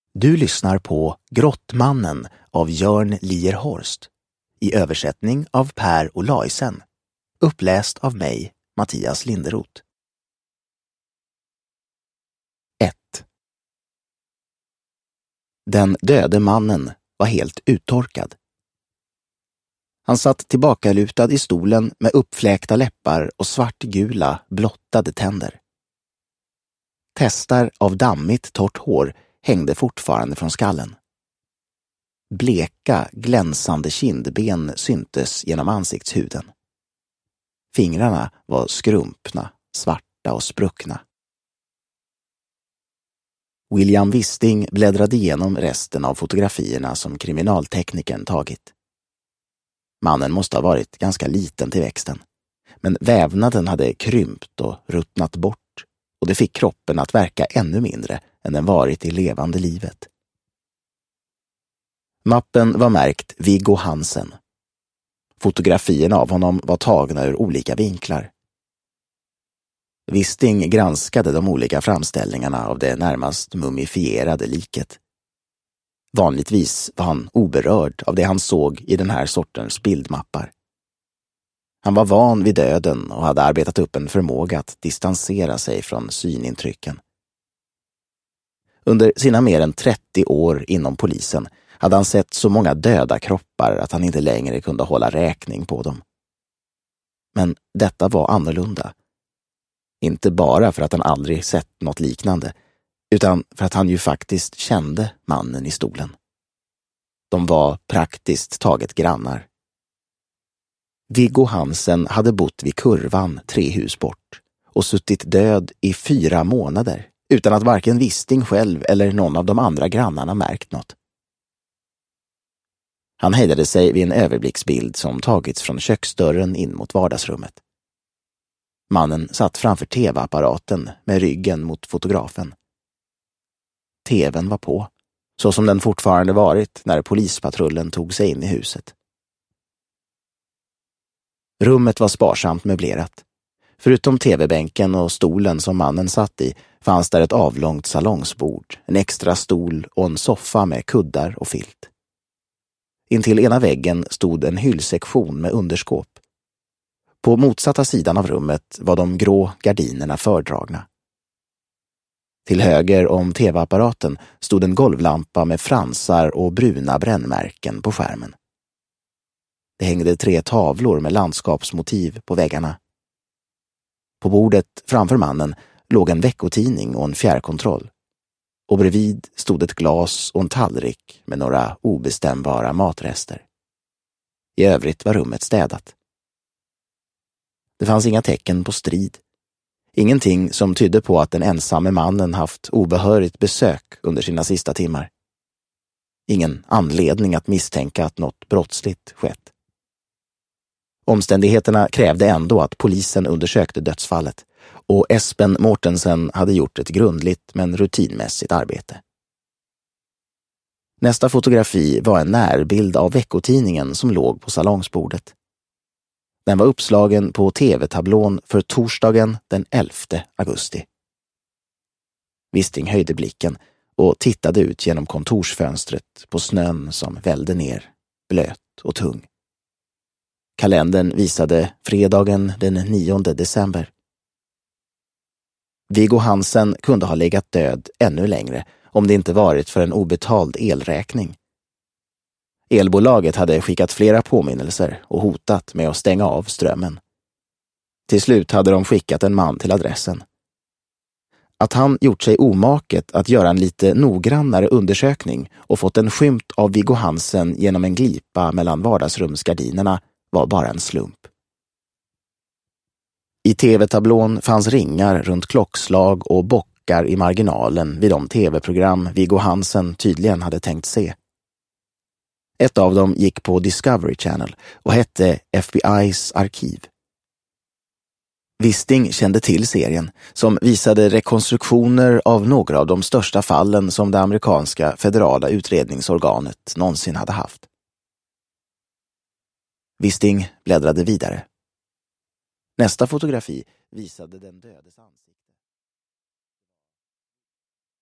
Du lyssnar på Grottmannen av Jörn Lierhorst i översättning av Per Olaisen, uppläst av mig, Mattias Linderoth. 1. Den döde mannen var helt uttorkad. Han satt tillbakalutad i stolen med uppfläkta läppar och svartgula, blottade tänder. Testar av dammigt torrt hår hängde fortfarande från skallen. Bleka, glänsande kindben syntes genom ansiktshuden. Fingrarna var skrumpna, svarta och spruckna. William Wisting bläddrade igenom resten av fotografierna som kriminalteknikern tagit. Mannen måste ha varit ganska liten till växten, men vävnaden hade krympt och ruttnat bort och det fick kroppen att verka ännu mindre än den varit i levande livet. Mappen var märkt Viggo Hansen. Fotografierna av honom var tagna ur olika vinklar. Wisting granskade de olika framställningarna av det närmast mumifierade liket. Vanligtvis var han oberörd av det han såg i den här sortens bildmappar. Han var van vid döden och hade arbetat upp en förmåga att distansera sig från synintrycken. Under sina mer än 30 år inom polisen hade han sett så många döda kroppar att han inte längre kunde hålla räkning på dem. Men detta var annorlunda. Inte bara för att han aldrig sett något liknande, utan för att han ju faktiskt kände mannen i stolen. De var praktiskt taget grannar. Viggo Hansen hade bott vid kurvan 3 hus bort och suttit död i 4 månader utan att varken Wisting själv eller någon av de andra grannarna märkt något. Han hejdade sig vid en överblicksbild som tagits från köksdörren in mot vardagsrummet. Mannen satt framför tv-apparaten med ryggen mot fotografen. TV:n var på, så som den fortfarande varit när polispatrullen tog sig in i huset. Rummet var sparsamt möblerat. Förutom tv-bänken och stolen som mannen satt i fanns där ett avlångt salongsbord, en extra stol och en soffa med kuddar och filt. Intill ena väggen stod en hyllsektion med underskåp. På motsatta sidan av rummet var de grå gardinerna fördragna. Till höger om tv-apparaten stod en golvlampa med fransar och bruna brännmärken på skärmen. Det hängde 3 tavlor med landskapsmotiv på väggarna. På bordet framför mannen låg en veckotidning och en fjärrkontroll. Och bredvid stod ett glas och en tallrik med några obestämbara matrester. I övrigt var rummet städat. Det fanns inga tecken på strid. Ingenting som tydde på att den ensamme mannen haft obehörigt besök under sina sista timmar. Ingen anledning att misstänka att något brottsligt skett. Omständigheterna krävde ändå att polisen undersökte dödsfallet och Espen Mortensen hade gjort ett grundligt men rutinmässigt arbete. Nästa fotografi var en närbild av veckotidningen som låg på salongsbordet. Den var uppslagen på tv-tablån för torsdagen den 11 augusti. Wisting höjde blicken och tittade ut genom kontorsfönstret på snön som vällde ner, blöt och tung. Kalendern visade fredagen den 9 december. Viggo Hansen kunde ha legat död ännu längre om det inte varit för en obetald elräkning. Elbolaget hade skickat flera påminnelser och hotat med att stänga av strömmen. Till slut hade de skickat en man till adressen. Att han gjort sig omaket att göra en lite noggrannare undersökning och fått en skymt av Viggo Hansen genom en glipa mellan vardagsrumsgardinerna var bara en slump. I tv-tablån fanns ringar runt klockslag och bockar i marginalen vid de tv-program Viggo Hansen tydligen hade tänkt se. Ett av dem gick på Discovery Channel och hette FBI:s arkiv. Wisting kände till serien som visade rekonstruktioner av några av de största fallen som det amerikanska federala utredningsorganet någonsin hade haft. Wisting bläddrade vidare. Nästa fotografi visade den dödes ansikte.